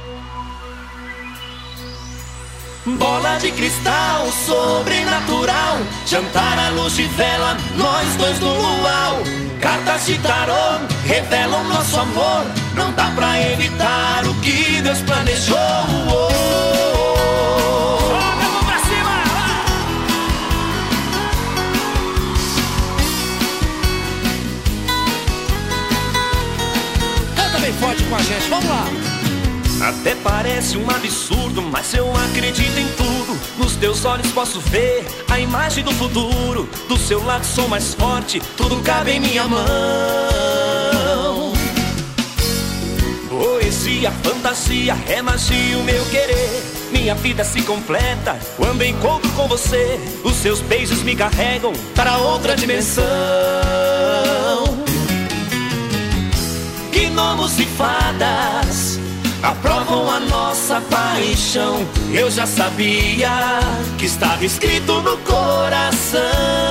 Bola de cristal, sobrenatural, jantar à luz de vela, nós dois no luau. Cartas de tarô revelam nosso amor, não dá pra evitar o que Deus planejou. Joga a mão pra cima! Canta bem forte com a gente, vamos lá! Até parece um absurdo, mas eu acredito em tudo. Nos teus olhos posso ver a imagem do futuro. Do seu lado sou mais forte, tudo cabe em minha mão. Poesia, fantasia, é magia o meu querer. Minha vida se completa quando encontro com você. Os seus beijos me carregam para outra dimensão. Gnomos e fadas aprovam a nossa paixão. Eu já sabia que estava escrito no coração.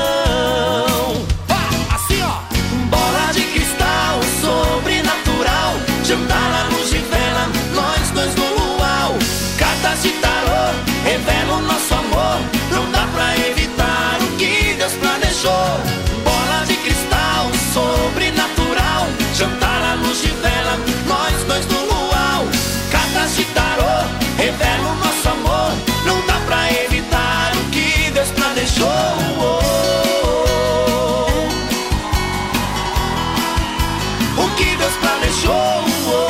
Assim ó! Bola de cristal, sobrenatural, jantar à luz de vela, nós dois no luau. Cartas de tarô revelam nosso amor, não dá pra evitar o que Deus planejou. Bola de cristal, sobrenatural, jantar à luz de vela, nós dois no luau. Cartas de tarô revelam nosso amor, não dá pra evitar o que Deus planejou. O que Deus planejou.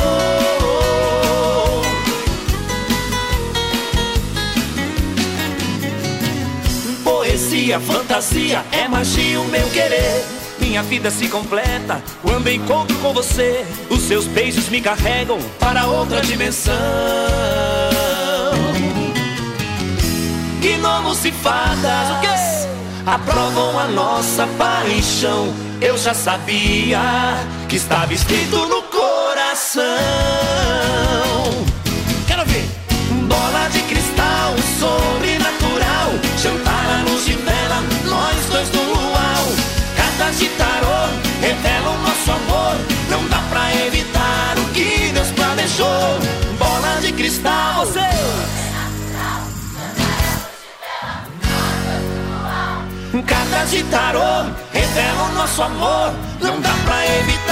Poesia, fantasia, é magia o meu querer. Minha vida se completa quando encontro com você. Os seus beijos me carregam para outra dimensão. Gnomos e fadas, o quê? Aprovam a nossa paixão. Eu já sabia que estava escrito no coração. Quero ver! Bola de cristal, sobrenatural, jantar à luz de vela, nós dois no luau. Cartas de tarô revelam nosso amor, não dá pra evitar o que Deus planejou. Bola de cristal, você. Cartas de tarô revelam nosso amor, não dá pra evitar